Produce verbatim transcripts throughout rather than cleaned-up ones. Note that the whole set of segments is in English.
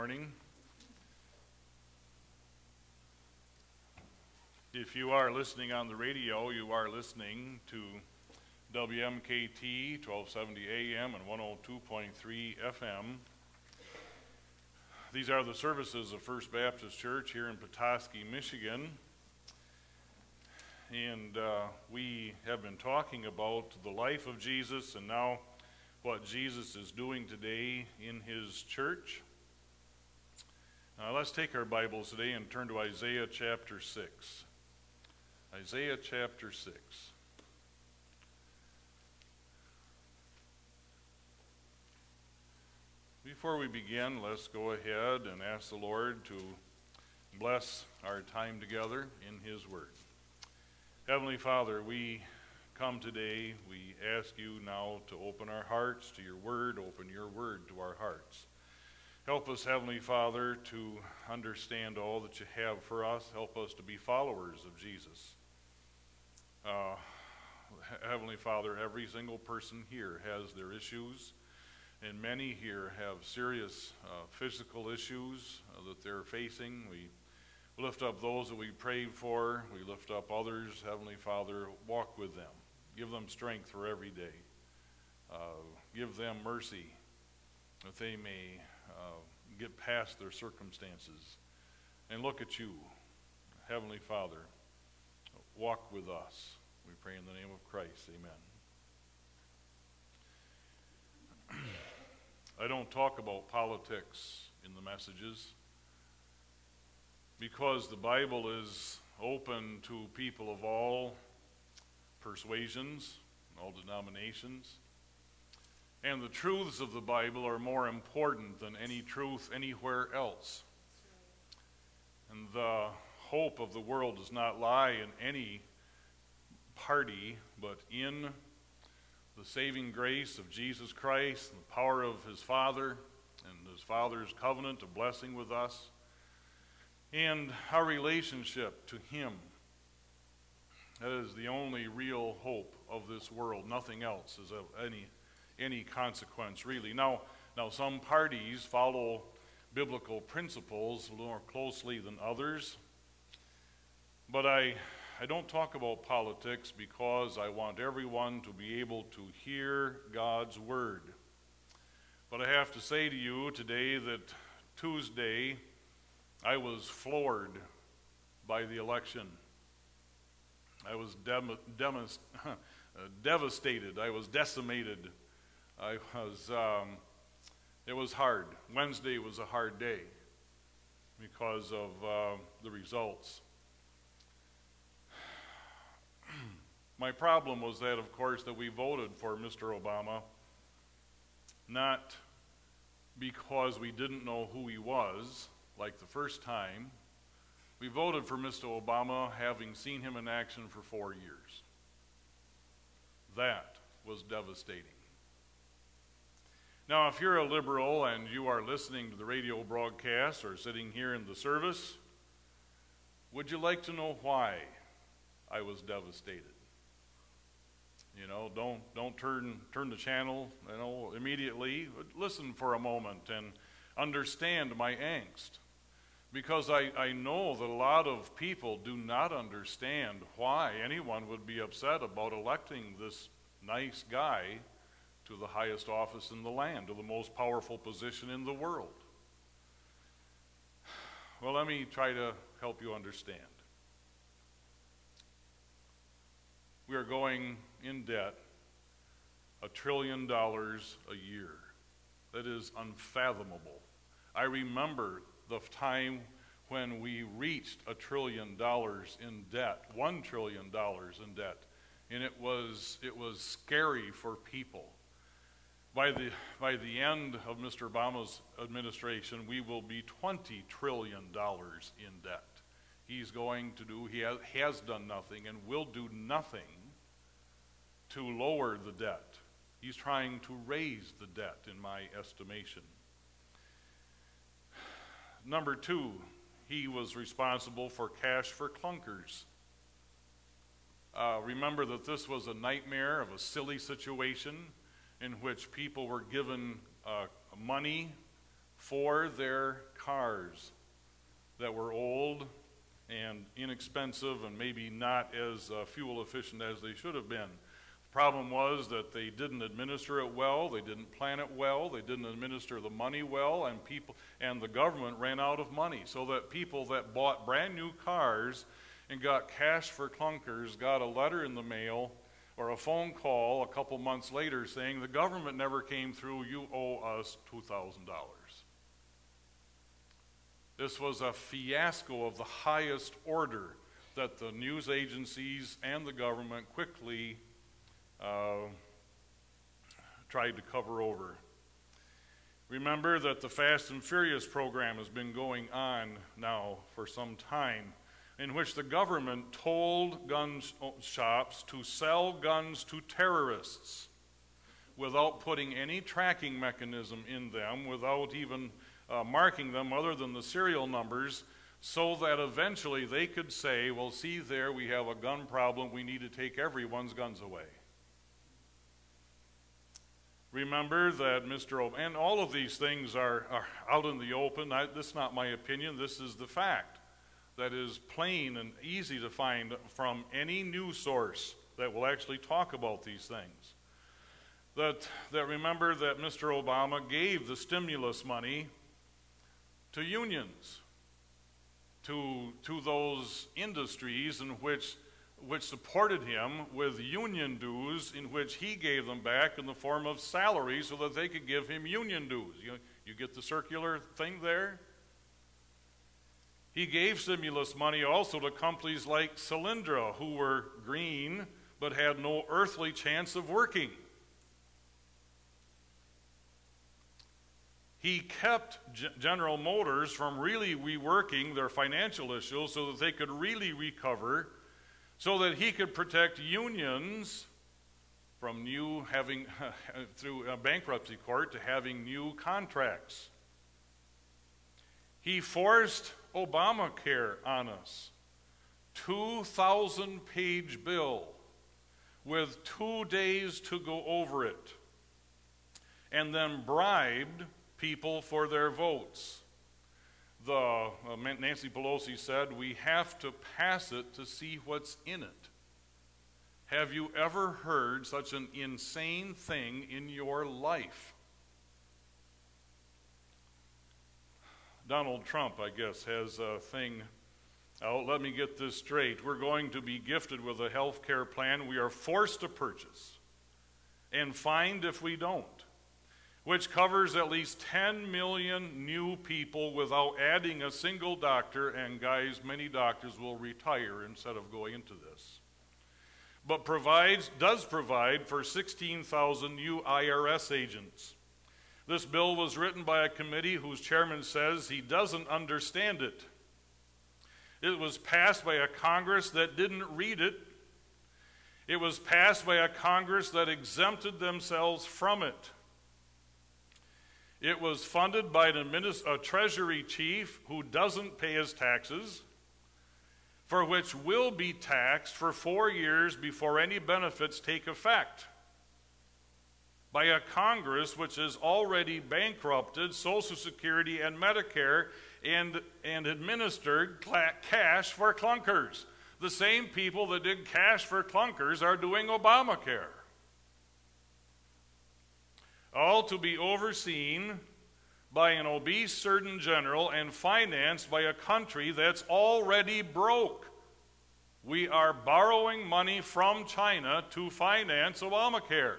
morning. If you are listening on the radio, you are listening to W M K T twelve seventy A M and one oh two point three F M. These are the services of First Baptist Church here in Petoskey, Michigan. And uh, we have been talking about the life of Jesus and now what Jesus is doing today in his church. Uh, let's take our Bibles today and turn to Isaiah chapter six. Isaiah chapter six. Before we begin, let's go ahead and ask the Lord to bless our time together in his word. Heavenly Father, we come today, we ask you now to open our hearts to your word, open your word to our hearts. Help us, Heavenly Father, to understand all that you have for us. Help us to be followers of Jesus. Uh, Heavenly Father, every single person here has their issues, and many here have serious uh, physical issues uh, that they're facing. We lift up those that we prayed for. We lift up others. Heavenly Father, walk with them. Give them strength for every day. Uh, give them mercy that they may uh, get past their circumstances and look at you. Heavenly Father, walk with us. We pray in the name of Christ. Amen. I don't talk about politics in the messages because the Bible is open to people of all persuasions, all denominations, and the truths of the Bible are more important than any truth anywhere else. And the hope of the world does not lie in any party, but in the saving grace of Jesus Christ and the power of his Father and his Father's covenant of blessing with us and our relationship to him. That is the only real hope of this world. Nothing else is of any any consequence, really. Now, now some parties follow biblical principles more closely than others, but I I don't talk about politics because I want everyone to be able to hear God's word. But I have to say to you today that Tuesday I was floored by the election. I was dem- dem- devastated. I was decimated. I was. Um, it was hard. Wednesday was a hard day because of uh, the results. My problem was that, of course, that we voted for Mister Obama, not because we didn't know who he was, like the first time. We voted for Mister Obama having seen him in action for four years. That was devastating. Now, if you're a liberal and you are listening to the radio broadcast or sitting here in the service, would you like to know why I was devastated? You know, don't don't turn turn the channel, you know, immediately. Listen for a moment and understand my angst. Because I, I know that a lot of people do not understand why anyone would be upset about electing this nice guy to the highest office in the land, to the most powerful position in the world. Well, let me try to help you understand. We are going in debt a trillion dollars a year. That is unfathomable. I remember the time when we reached a trillion dollars in debt, one trillion dollars in debt, and it was it was scary for people. By the by the end of Mister Obama's administration, we will be twenty trillion dollars in debt. He's going to do, he has, has done nothing and will do nothing to lower the debt. He's trying to raise the debt, in my estimation. Number two, he was responsible for cash for clunkers. Uh, remember that this was a nightmare of a silly situation in which people were given uh, money for their cars that were old and inexpensive and maybe not as uh, fuel efficient as they should have been. The problem was that they didn't administer it well, they didn't plan it well, they didn't administer the money well, and people and the government ran out of money, so that people that bought brand new cars and got cash for clunkers got a letter in the mail or a phone call a couple months later saying the government never came through, you owe us two thousand dollars. This was a fiasco of the highest order that the news agencies and the government quickly uh, tried to cover over. Remember that the Fast and Furious program has been going on now for some time, in which the government told gun shops to sell guns to terrorists without putting any tracking mechanism in them, without even uh, marking them other than the serial numbers, so that eventually they could say, well, see there, we have a gun problem, we need to take everyone's guns away. Remember that Mister O, and all of these things are, are out in the open. I, this is not my opinion, this is the fact that is plain and easy to find from any news source that will actually talk about these things. That, that remember that Mister Obama gave the stimulus money to unions, to, to those industries in which, which supported him with union dues, in which he gave them back in the form of salary so that they could give him union dues. You, you get the circular thing there? He gave stimulus money also to companies like Solyndra, who were green but had no earthly chance of working. He kept G- General Motors from really reworking their financial issues so that they could really recover, so that he could protect unions from new having, through a bankruptcy court, to having new contracts. He forced Obamacare on us, two thousand page bill with two days to go over it, and then bribed people for their votes. The uh, Nancy Pelosi said, we have to pass it to see what's in it. Have you ever heard such an insane thing in your life? Donald Trump, I guess, has a thing. Oh, let me get this straight. We're going to be gifted with a health care plan we are forced to purchase and fined if we don't, which covers at least ten million new people without adding a single doctor, and guys, many doctors will retire instead of going into this. But provides, does provide for sixteen thousand new I R S agents. This bill was written by a committee whose chairman says he doesn't understand it. It was passed by a Congress that didn't read it. It was passed by a Congress that exempted themselves from it. It was funded by an administ- a Treasury chief who doesn't pay his taxes, for which will be taxed for four years before any benefits take effect, by a Congress which has already bankrupted Social Security and Medicare and, and administered cash for clunkers. The same people that did cash for clunkers are doing Obamacare. All to be overseen by an obese Surgeon General and financed by a country that's already broke. We are borrowing money from China to finance Obamacare.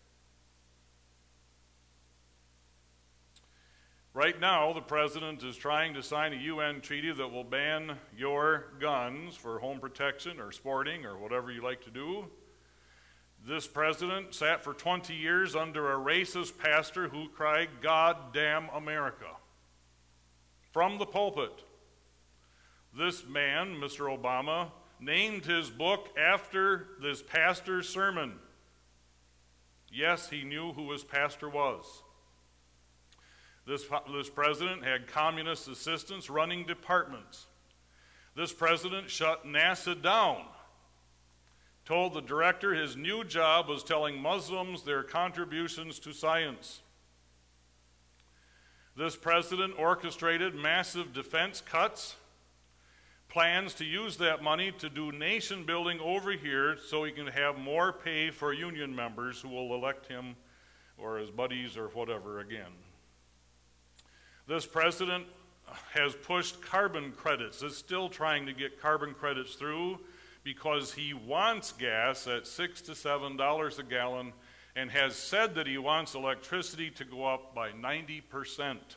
Right now, the president is trying to sign a U N treaty that will ban your guns for home protection or sporting or whatever you like to do. This president sat for twenty years under a racist pastor who cried, "God damn America," from the pulpit. This man, Mister Obama, named his book after this pastor's sermon. Yes, he knew who his pastor was. This, this president had communist assistants running departments. This president shut NASA down, told the director his new job was telling Muslims their contributions to science. This president orchestrated massive defense cuts, plans to use that money to do nation building over here so he can have more pay for union members who will elect him or his buddies or whatever again. This president has pushed carbon credits, is still trying to get carbon credits through because he wants gas at six to seven dollars a gallon and has said that he wants electricity to go up by ninety percent.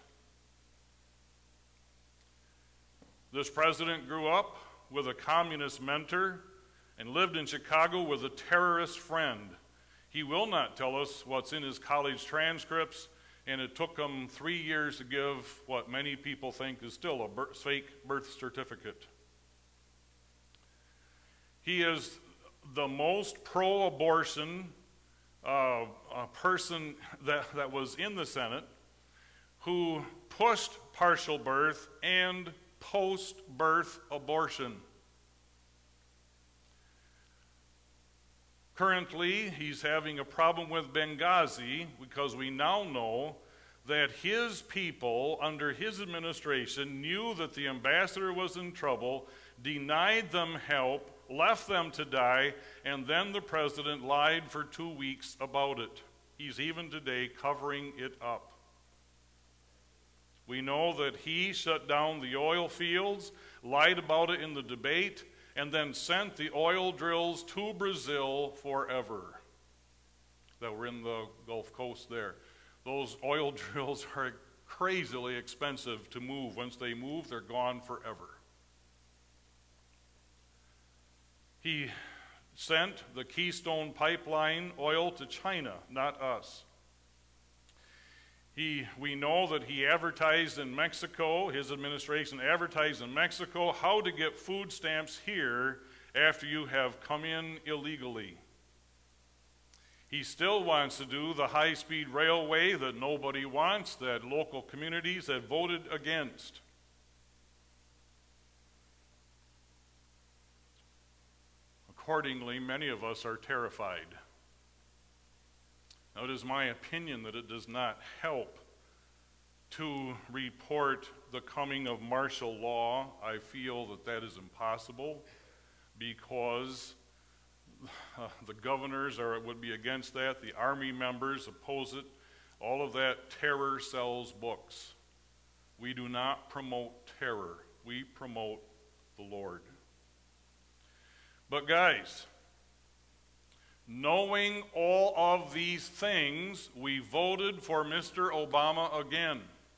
This president grew up with a communist mentor and lived in Chicago with a terrorist friend. He will not tell us what's in his college transcripts, and it took him three years to give what many people think is still a birth, fake birth certificate. He is the most pro-abortion uh, person that, that was in the Senate, who pushed partial birth and post-birth abortion. Currently, he's having a problem with Benghazi because we now know that his people under his administration knew that the ambassador was in trouble, denied them help, left them to die, and then the president lied for two weeks about it. He's even today covering it up. We know that he shut down the oil fields, lied about it in the debate, and then sent the oil drills to Brazil forever that were in the Gulf Coast there. Those oil drills are crazily expensive to move. Once they move, they're gone forever. He sent the Keystone Pipeline oil to China, not us. He, we know that he advertised in Mexico, his administration advertised in Mexico, how to get food stamps here after you have come in illegally. He still wants to do the high-speed railway that nobody wants, that local communities have voted against. Accordingly, many of us are terrified. Now, it is my opinion that it does not help to report the coming of martial law. I feel that that is impossible because uh, the governors are, would be against that. The army members oppose it. All of that terror sells books. We do not promote terror. We promote the Lord. But guys, knowing all of these things, we voted for Mister Obama again.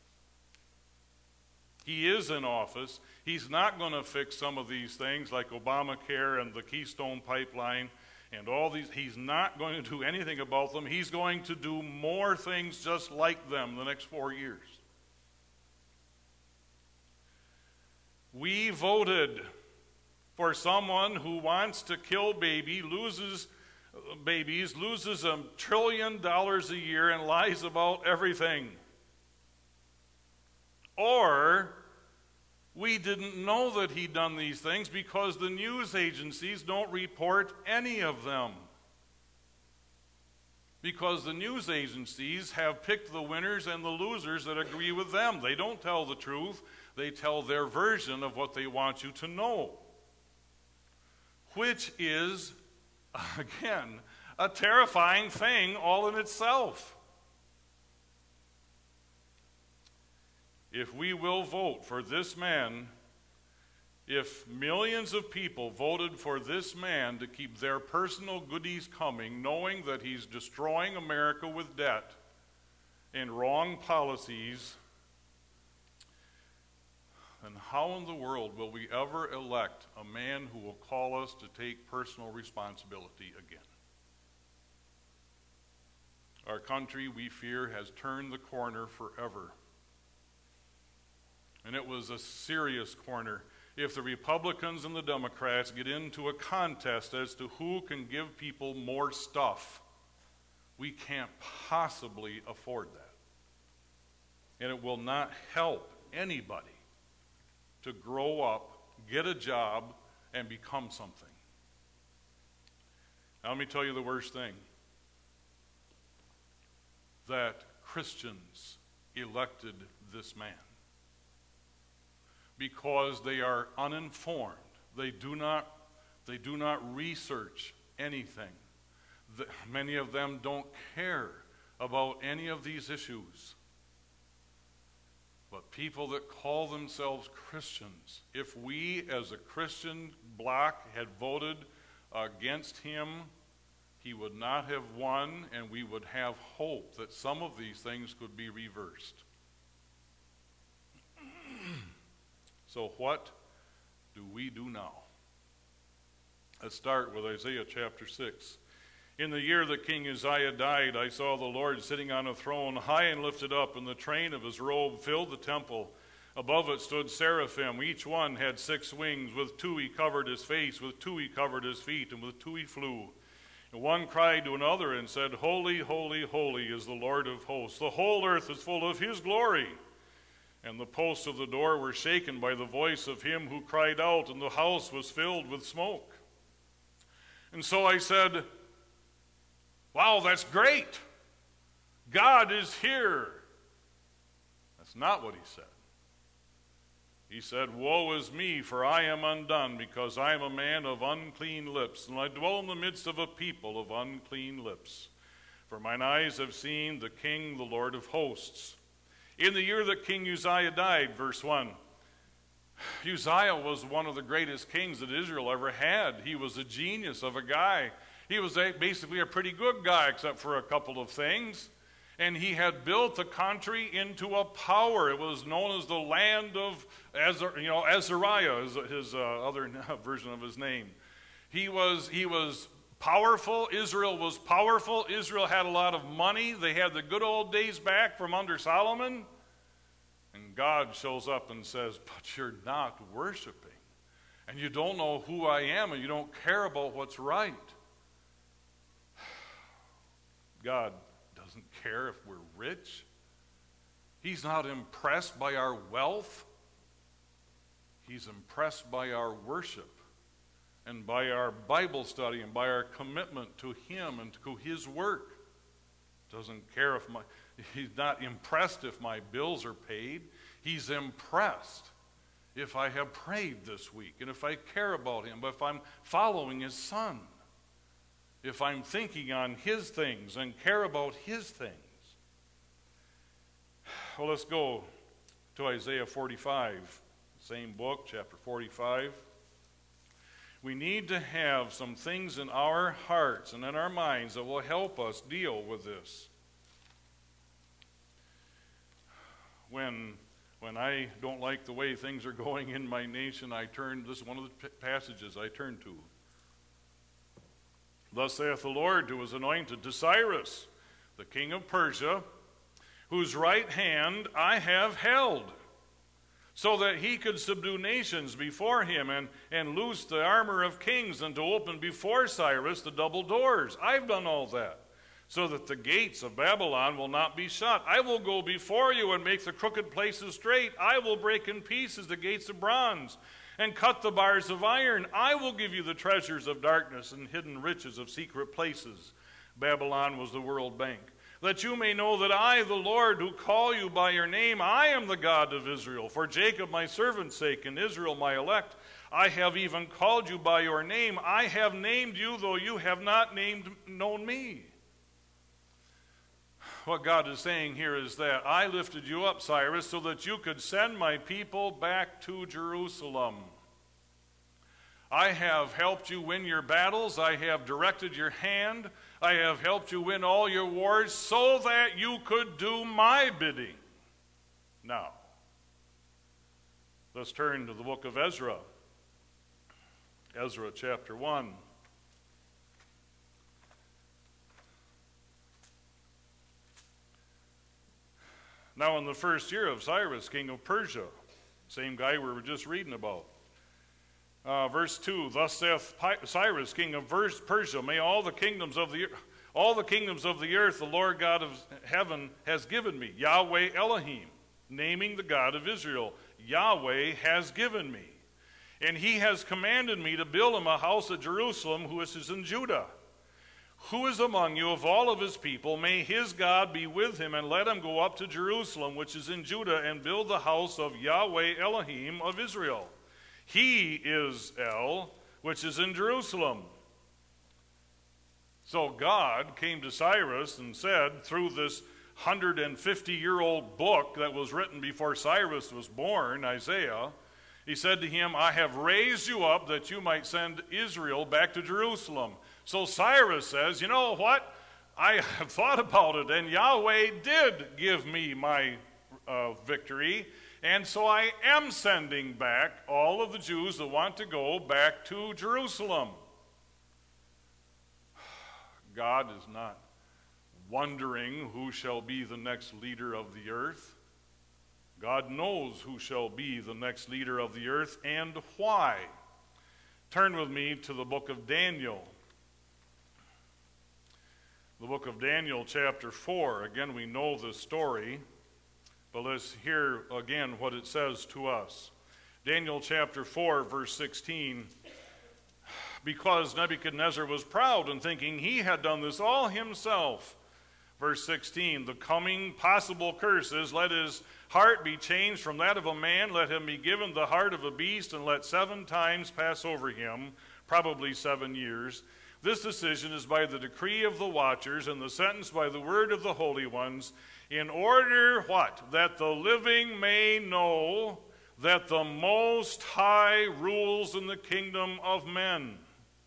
He is in office. He's not going to fix some of these things like Obamacare and the Keystone Pipeline and all these. He's not going to do anything about them. He's going to do more things just like them the next four years. We voted for someone who wants to kill baby, loses babies, loses a trillion dollars a year and lies about everything. Or we didn't know that he'd done these things because the news agencies don't report any of them. Because the news agencies have picked the winners and the losers that agree with them. They don't tell the truth. They tell their version of what they want you to know. Which is, again, a terrifying thing all in itself. If we will vote for this man, if millions of people voted for this man to keep their personal goodies coming, knowing that he's destroying America with debt and wrong policies, then how in the world will we ever elect a man who will call us to take personal responsibility again? Our country, we fear, has turned the corner forever. And it was a serious corner. If the Republicans and the Democrats get into a contest as to who can give people more stuff, we can't possibly afford that. And it will not help anybody to grow up, get a job, and become something. Now, let me tell you the worst thing. That Christians elected this man. Because they are uninformed. They do not, they do not research anything. The, many of them don't care about any of these issues. But people that call themselves Christians, if we as a Christian bloc had voted against him, he would not have won, and we would have hope that some of these things could be reversed. So what do we do now? Let's start with Isaiah chapter six. In the year that King Uzziah died, I saw the Lord sitting on a throne, high and lifted up, and the train of his robe filled the temple. Above it stood seraphim. Each one had six wings. With two he covered his face, with two he covered his feet, and with two he flew. And one cried to another and said, Holy, holy, holy is the Lord of hosts. The whole earth is full of his glory. And the posts of the door were shaken by the voice of him who cried out, and the house was filled with smoke. And so I said, wow, that's great. God is here. That's not what he said. He said, woe is me, for I am undone, because I am a man of unclean lips, and I dwell in the midst of a people of unclean lips. For mine eyes have seen the King, the Lord of hosts. In the year that King Uzziah died, verse one, Uzziah was one of the greatest kings that Israel ever had. He was a genius of a guy. He was a, basically a pretty good guy, except for a couple of things. And he had built the country into a power. It was known as the land of, Azar, you know, Azariah is his uh, other version of his name. He was, he was powerful. Israel was powerful. Israel had a lot of money. They had the good old days back from under Solomon. And God shows up and says, but you're not worshiping. And you don't know who I am, and you don't care about what's right. God doesn't care if we're rich. He's not impressed by our wealth. He's impressed by our worship and by our Bible study and by our commitment to him and to his work. Doesn't care if my, he's not impressed if my bills are paid. He's impressed if I have prayed this week and if I care about him, but if I'm following his son. If I'm thinking on his things and care about his things. Well, let's go to Isaiah forty-five, same book, chapter forty-five. We need to have some things in our hearts and in our minds that will help us deal with this. When, when I don't like the way things are going in my nation, I turn, this is one of the passages I turn to. Thus saith the Lord to his anointed, to Cyrus, the king of Persia, whose right hand I have held, so that he could subdue nations before him and, and loose the armor of kings and to open before Cyrus the double doors. I've done all that, so that the gates of Babylon will not be shut. I will go before you and make the crooked places straight. I will break in pieces the gates of bronze and cut the bars of iron. I will give you the treasures of darkness and hidden riches of secret places. Babylon was the world bank. That you may know that I, the Lord, who call you by your name, I am the God of Israel. For Jacob my servant's sake and Israel my elect, I have even called you by your name. I have named you, though you have not named known me. What God is saying here is that I lifted you up, Cyrus, so that you could send my people back to Jerusalem. I have helped you win your battles. I have directed your hand. I have helped you win all your wars so that you could do my bidding. Now, let's turn to the book of Ezra. Ezra chapter one. Now in the first year of Cyrus, king of Persia, same guy we were just reading about. Uh, verse two, thus saith Cyrus, king of Persia, may all the kingdoms of the all the kingdoms of the earth the Lord God of heaven has given me, Yahweh Elohim, naming the God of Israel, Yahweh has given me. And he has commanded me to build him a house at Jerusalem, which is in Judah, Who is among you of all of his people? May his God be with him, and let him go up to Jerusalem, which is in Judah, and build the house of Yahweh Elohim of Israel. He is El, which is in Jerusalem. So God came to Cyrus and said, through this one hundred fifty year old book that was written before Cyrus was born, Isaiah, he said to him, I have raised you up that you might send Israel back to Jerusalem. So Cyrus says, you know what? I have thought about it, and Yahweh did give me my uh, victory, and so I am sending back all of the Jews that want to go back to Jerusalem. God is not wondering who shall be the next leader of the earth. God knows who shall be the next leader of the earth and why. Turn with me to the book of Daniel. The book of Daniel, chapter four. Again, we know the story, but let's hear again what it says to us. Daniel chapter four, verse sixteen. Because Nebuchadnezzar was proud and thinking he had done this all himself. Verse sixteen, the coming possible curses, let his heart be changed from that of a man, let him be given the heart of a beast, and let seven times pass over him, probably seven years. This decision is by the decree of the watchers, and the sentence by the word of the holy ones, in order, what? That the living may know that the Most High rules in the kingdom of men.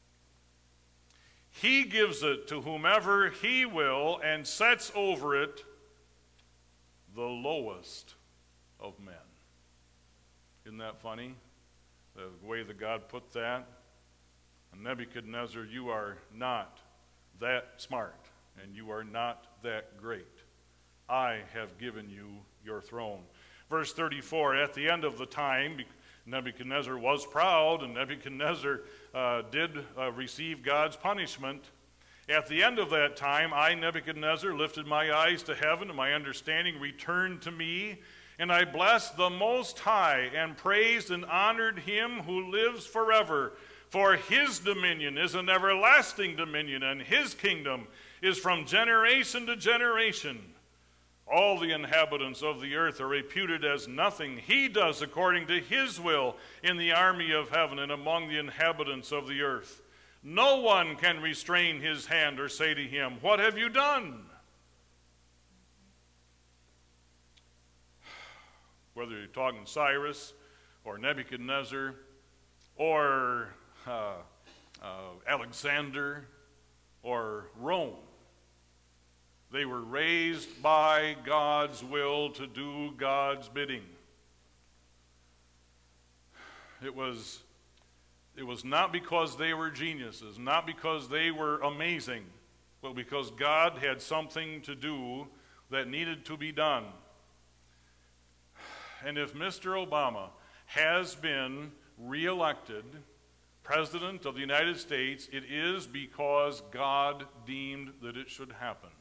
He gives it to whomever he will and sets over it the lowest of men. Isn't that funny? The way that God put that? Nebuchadnezzar, you are not that smart, and you are not that great. I have given you your throne. Verse thirty-four, at the end of the time, Nebuchadnezzar was proud, and Nebuchadnezzar uh, did uh, receive God's punishment. At the end of that time, I, Nebuchadnezzar, lifted my eyes to heaven, and my understanding returned to me, and I blessed the Most High, and praised and honored him who lives forever. For his dominion is an everlasting dominion, and his kingdom is from generation to generation. All the inhabitants of the earth are reputed as nothing. He does according to his will in the army of heaven and among the inhabitants of the earth. No one can restrain his hand or say to him, what have you done? Whether you're talking Cyrus or Nebuchadnezzar or uh, uh, Alexander or Rome, they were raised by God's will to do God's bidding. It was, it was not because they were geniuses, not because they were amazing, but because God had something to do that needed to be done. And if Mister Obama has been reelected President of the United States, it is because God deemed that it should happen.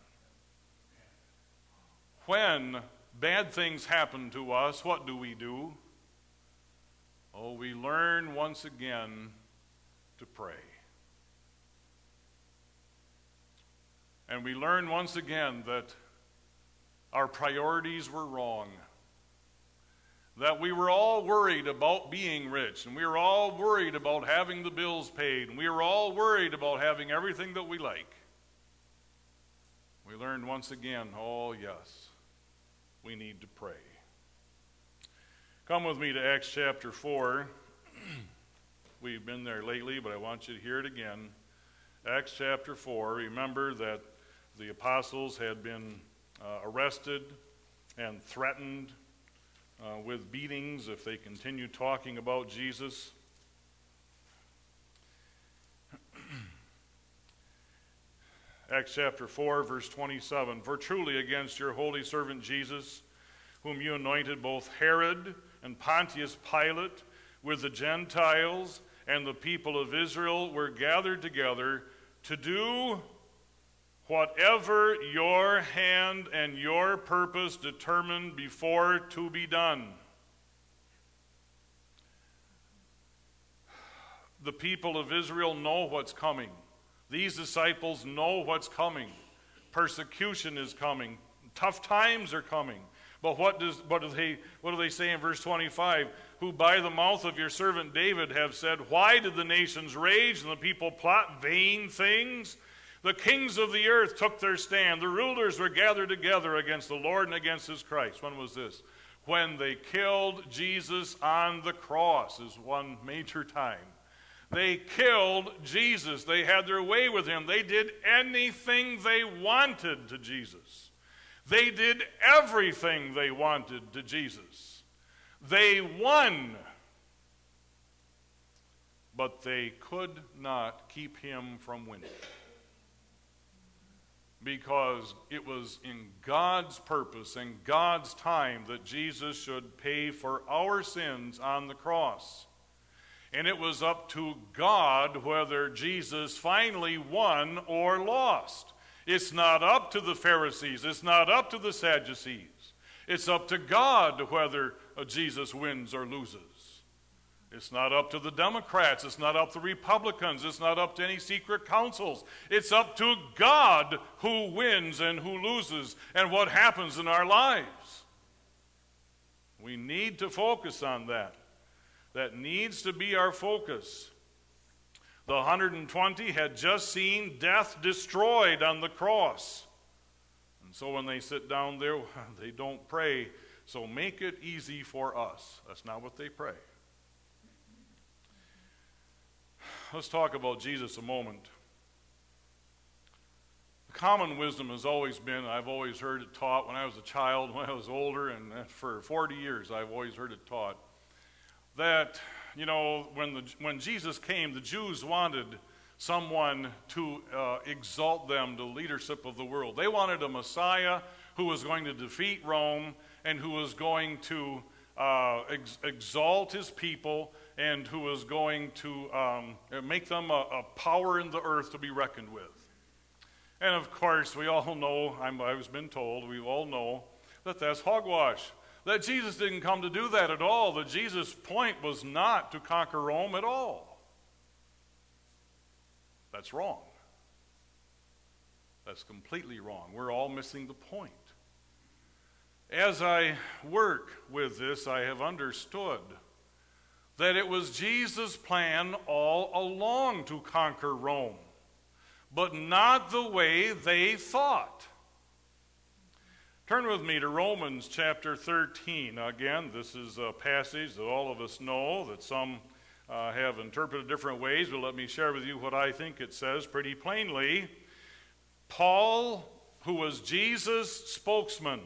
When bad things happen to us, what do we do? Oh, we learn once again to pray. And we learn once again that our priorities were wrong. That we were all worried about being rich, and we were all worried about having the bills paid, and we were all worried about having everything that we like. We learned once again, oh yes, we need to pray. Come with me to Acts chapter four. We've been there lately, but I want you to hear it again. Acts chapter four, remember that the apostles had been uh, arrested and threatened Uh, with beatings if they continue talking about Jesus. Acts chapter four, verse twenty-seven. For truly against your holy servant Jesus, whom you anointed both Herod and Pontius Pilate with the Gentiles and the people of Israel were gathered together to do whatever your hand and your purpose determined before to be done. The people of Israel know what's coming. These disciples know what's coming. Persecution is coming. Tough times are coming. But what does what do they what do they say in verse twenty-five? Who by the mouth of your servant David have said, why did the nations rage and the people plot vain things? The kings of the earth took their stand. The rulers were gathered together against the Lord and against his Christ. When was this? When they killed Jesus on the cross is one major time. They killed Jesus. They had their way with him. They did anything they wanted to Jesus. They did everything they wanted to Jesus. They won, but they could not keep him from winning. Because it was in God's purpose and God's time that Jesus should pay for our sins on the cross. And it was up to God whether Jesus finally won or lost. It's not up to the Pharisees. It's not up to the Sadducees. It's up to God whether Jesus wins or loses. It's not up to the Democrats. It's not up to the Republicans. It's not up to any secret councils. It's up to God who wins and who loses and what happens in our lives. We need to focus on that. That needs to be our focus. The one hundred twenty had just seen death destroyed on the cross. And so when they sit down there, they don't pray, so make it easy for us. That's not what they pray. Let's talk about Jesus a moment. The common wisdom has always been, I've always heard it taught when I was a child, when I was older, and for forty years I've always heard it taught, that, you know, when the when Jesus came, the Jews wanted someone to uh, exalt them to leadership of the world. They wanted a Messiah who was going to defeat Rome and who was going to uh, ex- exalt his people and who was going to um, make them a, a power in the earth to be reckoned with. And of course, we all know, I'm, I've been told, we all know that that's hogwash. That Jesus didn't come to do that at all. That Jesus' point was not to conquer Rome at all. That's wrong. That's completely wrong. We're all missing the point. As I work with this, I have understood that it was Jesus' plan all along to conquer Rome, but not the way they thought. Turn with me to Romans chapter thirteen. Again, this is a passage that all of us know, that some uh, have interpreted different ways, but let me share with you what I think it says pretty plainly. Paul, who was Jesus' spokesman,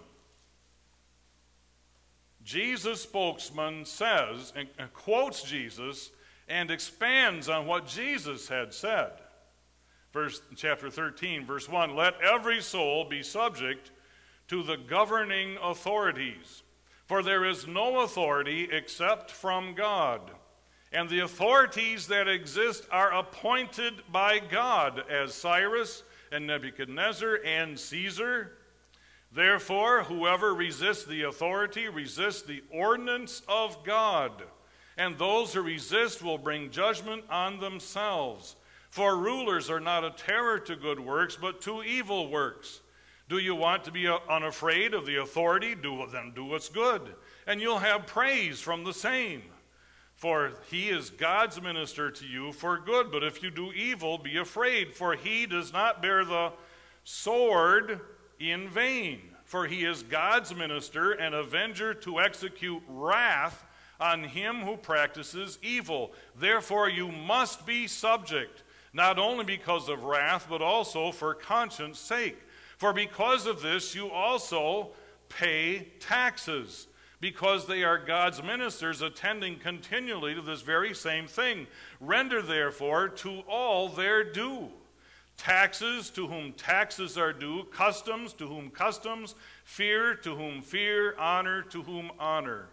Jesus' spokesman says, and quotes Jesus, and expands on what Jesus had said. Verse, chapter thirteen, verse one, let every soul be subject to the governing authorities, for there is no authority except from God, and the authorities that exist are appointed by God, as Cyrus and Nebuchadnezzar and Caesar. Therefore, whoever resists the authority resists the ordinance of God, and those who resist will bring judgment on themselves. For rulers are not a terror to good works, but to evil works. Do you want to be unafraid of the authority? Do then do what's good, and you'll have praise from the same. For he is God's minister to you for good. But if you do evil, be afraid, for he does not bear the sword in vain. For he is God's minister, an avenger to execute wrath on him who practices evil. Therefore you must be subject, not only because of wrath, but also for conscience sake. For because of this you also pay taxes, because they are God's ministers attending continually to this very same thing. Render therefore to all their due. Taxes to whom taxes are due, customs to whom customs, fear to whom fear, honor to whom honor.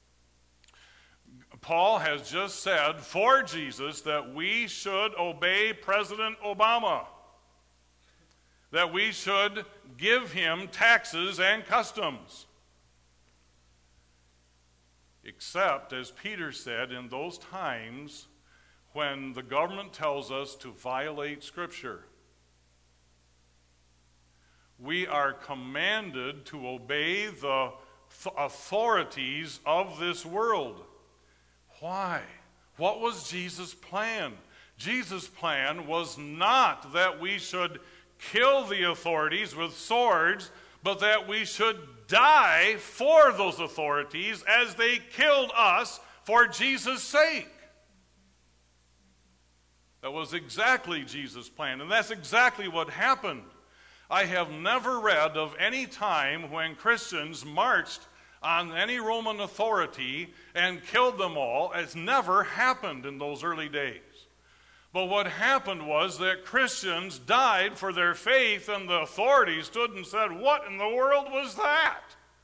Paul has just said for Jesus that we should obey President Obama, that we should give him taxes and customs. Except, as Peter said, in those times when the government tells us to violate Scripture. We are commanded to obey the authorities of this world. Why? What was Jesus' plan? Jesus' plan was not that we should kill the authorities with swords, but that we should die for those authorities as they killed us for Jesus' sake. That was exactly Jesus' plan, and that's exactly what happened. I have never read of any time when Christians marched on any Roman authority and killed them all. It's never happened in those early days. But what happened was that Christians died for their faith, and the authorities stood and said, "What in the world was that?"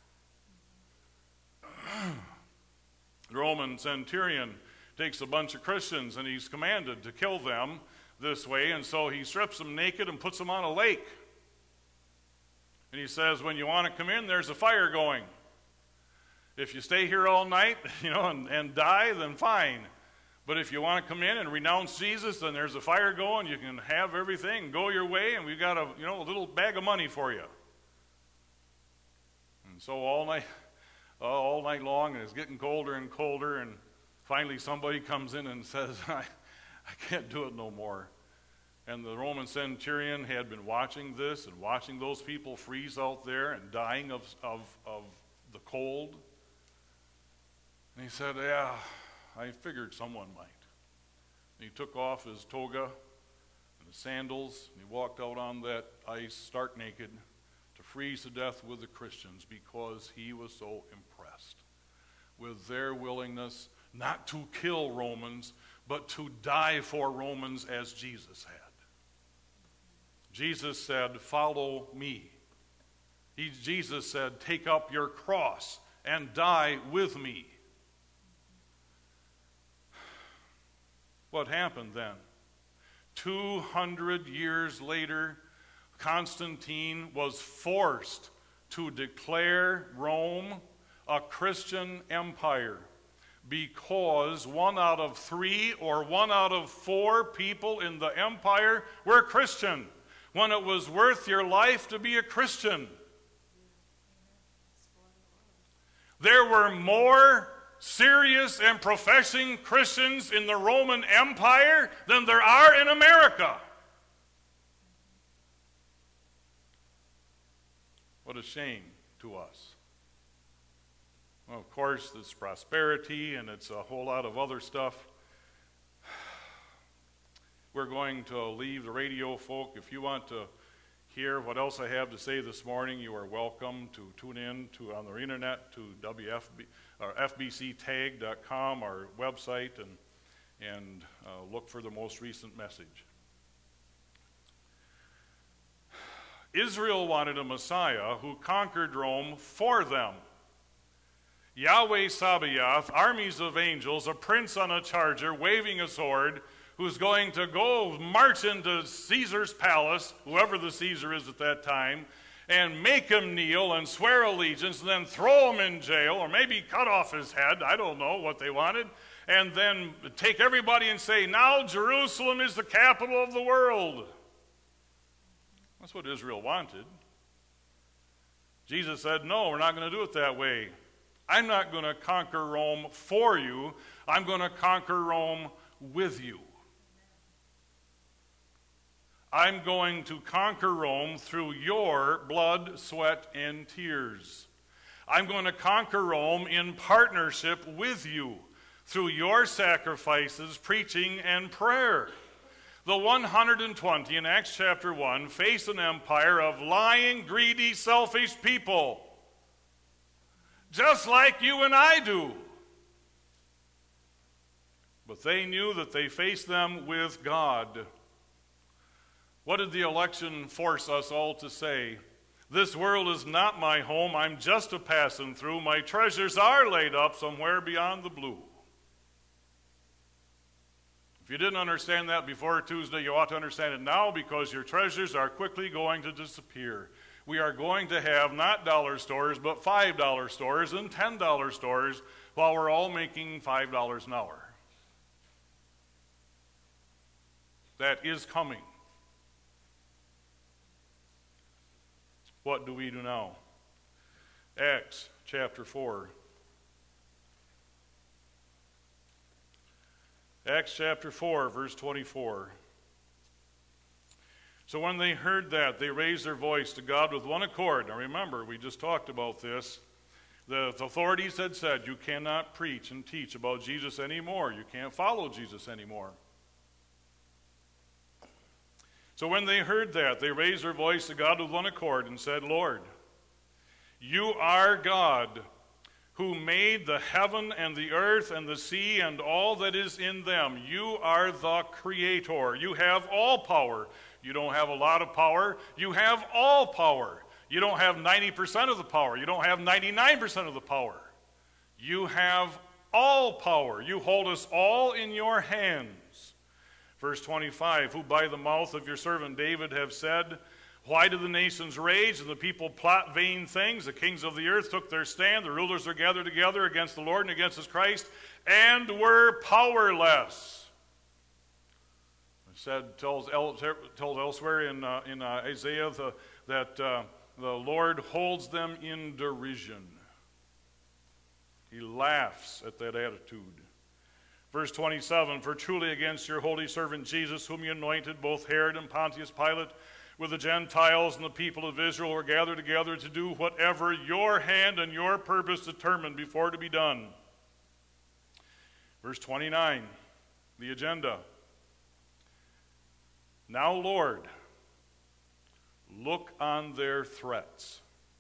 The Roman centurion takes a bunch of Christians, and he's commanded to kill them this way, and so he strips them naked and puts them on a lake. And he says, when you want to come in, there's a fire going. If you stay here all night, you know, and, and die, then fine. But if you want to come in and renounce Jesus, then there's a fire going. You can have everything and go your way, and we've got a, you know, a little bag of money for you. And so all night, uh, all night long, and it's getting colder and colder, and finally somebody comes in and says, I, I can't do it no more. And the Roman centurion had been watching this and watching those people freeze out there and dying of, of, of the cold. And he said, yeah, I figured someone might. And he took off his toga and his sandals, and he walked out on that ice stark naked to freeze to death with the Christians because he was so impressed with their willingness not to kill Romans, but to die for Romans as Jesus had. Jesus said, follow me. He, Jesus said, take up your cross and die with me. What happened then? Two hundred years later, Constantine was forced to declare Rome a Christian empire because one out of three or one out of four people in the empire were Christian, when it was worth your life to be a Christian. There were more serious and professing Christians in the Roman Empire than there are in America. What a shame to us. Well, of course, it's prosperity and it's a whole lot of other stuff. We're going to leave the radio folk. If you want to hear what else I have to say this morning, you are welcome to tune in to on the internet to W F B or F B C tag dot com, our website, and and uh, look for the most recent message. Israel wanted a Messiah who conquered Rome for them. Yahweh Sabaoth, armies of angels, a prince on a charger, waving a sword, who's going to go march into Caesar's palace, whoever the Caesar is at that time, and make him kneel and swear allegiance, and then throw him in jail, or maybe cut off his head, I don't know what they wanted, and then take everybody and say, now Jerusalem is the capital of the world. That's what Israel wanted. Jesus said, no, we're not going to do it that way. I'm not going to conquer Rome for you. I'm going to conquer Rome with you. I'm going to conquer Rome through your blood, sweat, and tears. I'm going to conquer Rome in partnership with you through your sacrifices, preaching, and prayer. The one hundred twenty in Acts chapter one face an empire of lying, greedy, selfish people, just like you and I do. But they knew that they faced them with God. What did the election force us all to say? This world is not my home. I'm just a passing through. My treasures are laid up somewhere beyond the blue. If you didn't understand that before Tuesday, you ought to understand it now, because your treasures are quickly going to disappear. We are going to have not dollar stores, but five dollar stores and ten dollar stores while we're all making five dollars an hour. that is coming. What do we do now? Acts chapter four. Acts chapter four, verse twenty-four. So when they heard that, they raised their voice to God with one accord. Now remember, we just talked about this. The authorities had said, you cannot preach and teach about Jesus anymore. You can't follow Jesus anymore. So when they heard that, they raised their voice to God with one accord and said, Lord, you are God, who made the heaven and the earth and the sea and all that is in them. You are the Creator. You have all power. You don't have a lot of power. You have all power. You don't have ninety percent of the power. You don't have ninety-nine percent of the power. You have all power. You hold us all in your hands. Verse twenty-five, who by the mouth of your servant David have said, why do the nations rage and the people plot vain things? The kings of the earth took their stand. The rulers are gathered together against the Lord and against his Christ, and were powerless. It said, tells, tells elsewhere in, uh, in uh, Isaiah the, that uh, the Lord holds them in derision. He laughs at that attitude. Verse twenty-seven, for truly against your holy servant Jesus, whom you anointed, both Herod and Pontius Pilate, with the Gentiles and the people of Israel were gathered together to do whatever your hand and your purpose determined before to be done. Verse twenty-nine, the agenda. Now, Lord, look on their threats.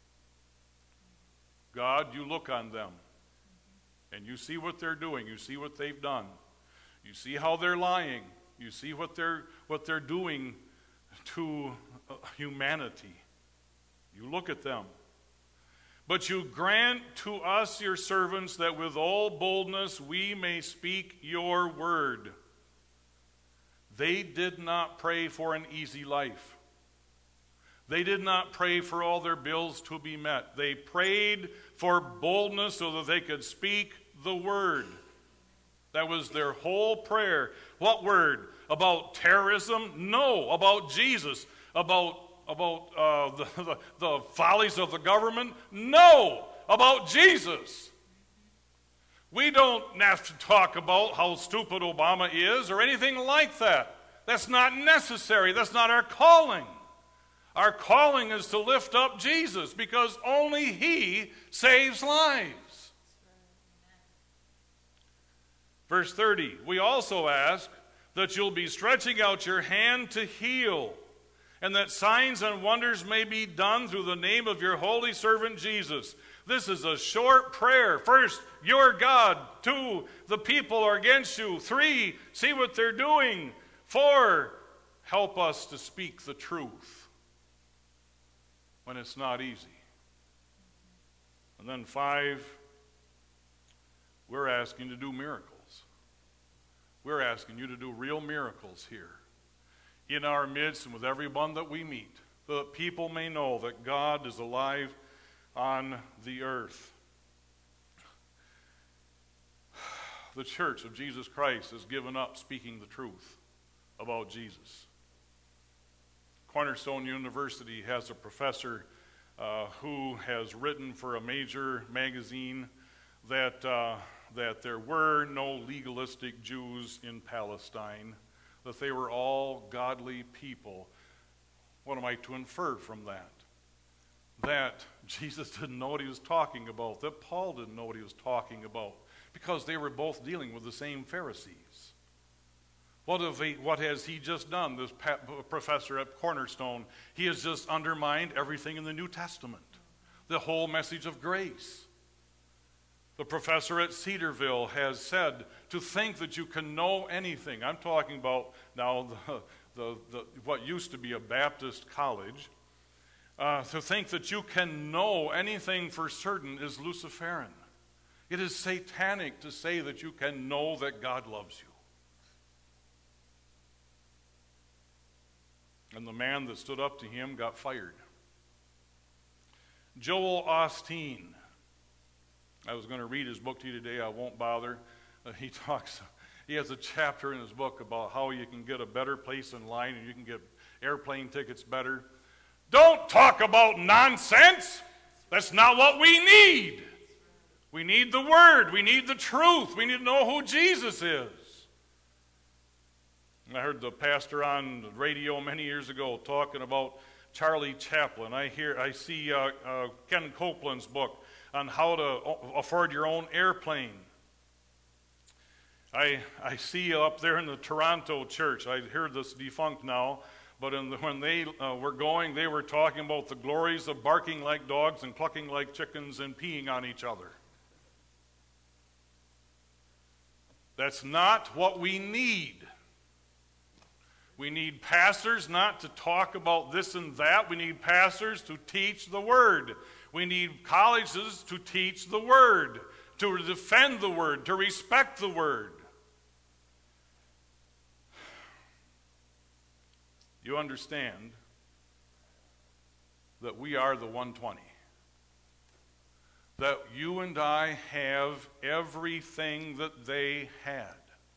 God, you look on them, and you see what they're doing. You see what they've done. You see how they're lying. You see what they're what they're doing to humanity. You look at them. But you grant to us, your servants, that with all boldness we may speak your word. They did not pray for an easy life. They did not pray for all their bills to be met. They prayed for boldness so that they could speak the word. That was their whole prayer. What word? About terrorism? No. About Jesus? About, about uh, the, the, the follies of the government? No. About Jesus. We don't have to talk about how stupid Obama is or anything like that. That's not necessary. That's not our calling. Our calling is to lift up Jesus because only he saves lives. Verse thirty, we also ask that you'll be stretching out your hand to heal, and that signs and wonders may be done through the name of your holy servant Jesus. This is a short prayer. First, you're God. Two, the people are against you. Three, see what they're doing. Four, help us to speak the truth when it's not easy. And then five, we're asking to do miracles. We're asking you to do real miracles here in our midst and with everyone that we meet, so that people may know that God is alive on the earth. The Church of Jesus Christ has given up speaking the truth about Jesus. Cornerstone University has a professor uh, who has written for a major magazine that, uh, that there were no legalistic Jews in Palestine, that they were all godly people. What am I to infer from that? That Jesus didn't know what he was talking about, that Paul didn't know what he was talking about, because they were both dealing with the same Pharisees. What, have he, what has he just done, this pa- professor at Cornerstone? He has just undermined everything in the New Testament, the whole message of grace. The professor at Cedarville has said, to think that you can know anything. I'm talking about now the, the, the, what used to be a Baptist college. Uh, to think that you can know anything for certain is Luciferian. It is satanic to say that you can know that God loves you. And the man that stood up to him got fired. Joel Osteen. I was going to read his book to you today. I won't bother. Uh, he talks he has a chapter in his book about how you can get a better place in line and you can get airplane tickets better. Don't talk about nonsense. That's not what we need. We need the Word. We need the truth. We need to know who Jesus is. I heard the pastor on the radio many years ago talking about Charlie Chaplin. I hear, I see uh, uh, Ken Copeland's book on how to afford your own airplane. I I see up there in the Toronto church, I hear this defunct now, but in the, when they uh, were going, they were talking about the glories of barking like dogs and clucking like chickens and peeing on each other. That's not what we need. We need pastors not to talk about this and that. We need pastors to teach the Word. We need colleges to teach the Word, to defend the Word, to respect the Word. You understand that we are the one twenty. That you and I have everything that they had.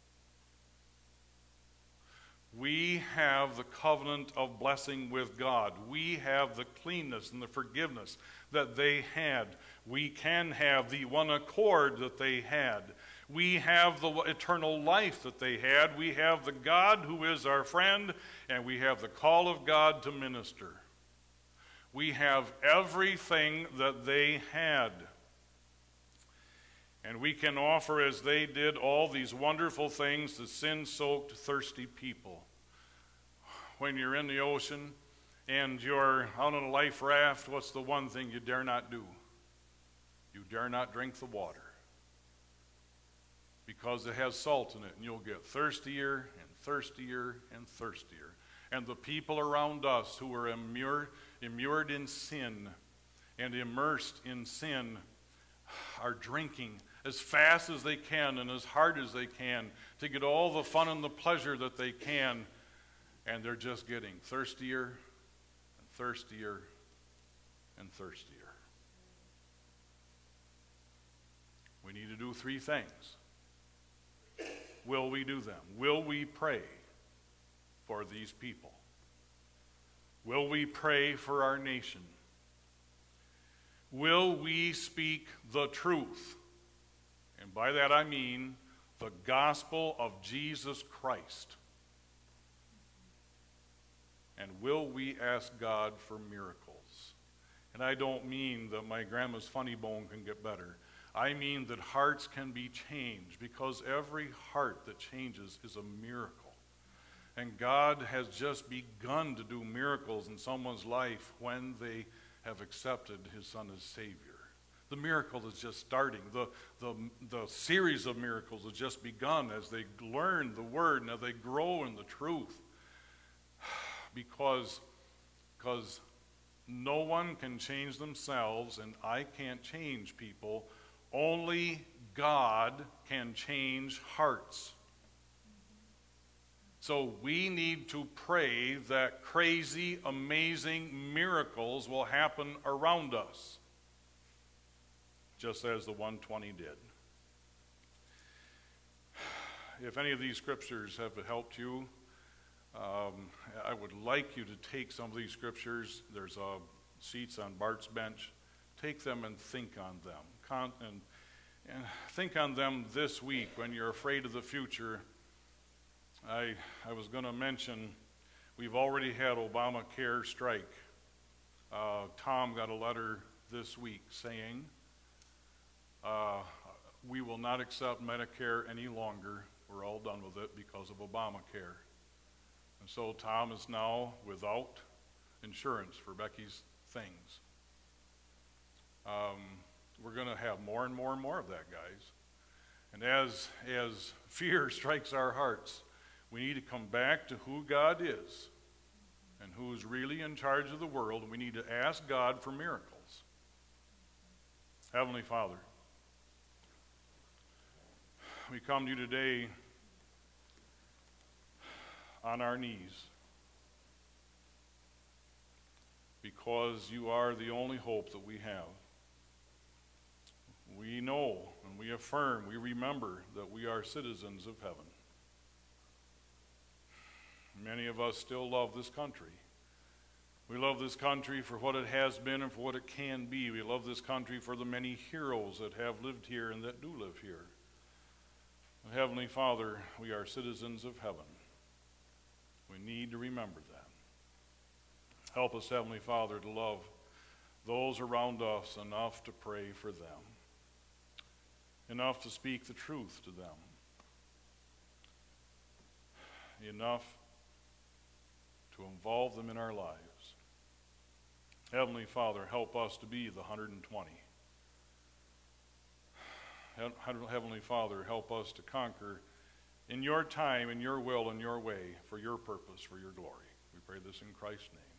We have the covenant of blessing with God. We have the cleanness and the forgiveness that they had. We can have the one accord that they had. We have the eternal life that they had. We have the God who is our friend, and we have the call of God to minister. We have everything that they had. And we can offer, as they did, all these wonderful things to sin-soaked, thirsty people. When you're in the ocean and you're out on a life raft, what's the one thing you dare not do? You dare not drink the water. Because it has salt in it, and you'll get thirstier and thirstier and thirstier. And the people around us who are immured, immured in sin and immersed in sin are drinking as fast as they can and as hard as they can to get all the fun and the pleasure that they can, and they're just getting thirstier and thirstier and thirstier. We need to do three things. Will we do them? Will we pray for these people? Will we pray for our nation? Will we speak the truth? And by that I mean the gospel of Jesus Christ. And will we ask God for miracles? And I don't mean that my grandma's funny bone can get better. I mean that hearts can be changed, because every heart that changes is a miracle. And God has just begun to do miracles in someone's life when they have accepted his Son as Savior. The miracle is just starting. The, the, the series of miracles has just begun as they learn the Word and as they grow in the truth. Because, because no one can change themselves, and I can't change people. Only God can change hearts. So we need to pray that crazy, amazing miracles will happen around us, just as the one twenty did. If any of these scriptures have helped you, um, I would like you to take some of these scriptures. There's uh, seats on Bart's bench. Take them and think on them. Con- and, and think on them this week when you're afraid of the future. I, I was going to mention we've already had Obamacare strike. Uh, Tom got a letter this week saying uh, we will not accept Medicare any longer. We're all done with it because of Obamacare. And so Tom is now without insurance for Becky's things. Um, we're going to have more and more and more of that, guys. And as, as fear strikes our hearts, we need to come back to who God is and who is really in charge of the world, and we need to ask God for miracles. Heavenly Father, we come to you today on our knees because you are the only hope that we have. We know and we affirm, we remember that we are citizens of heaven. Many of us still love this country. We love this country for what it has been and for what it can be. We love this country for the many heroes that have lived here and that do live here. And Heavenly Father, we are citizens of heaven. We need to remember that. Help us, Heavenly Father, to love those around us enough to pray for them, enough to speak the truth to them, enough to involve them in our lives. Heavenly Father, help us to be the one hundred twenty. Heavenly Father, help us to conquer in your time, in your will, in your way, for your purpose, for your glory. We pray this in Christ's name.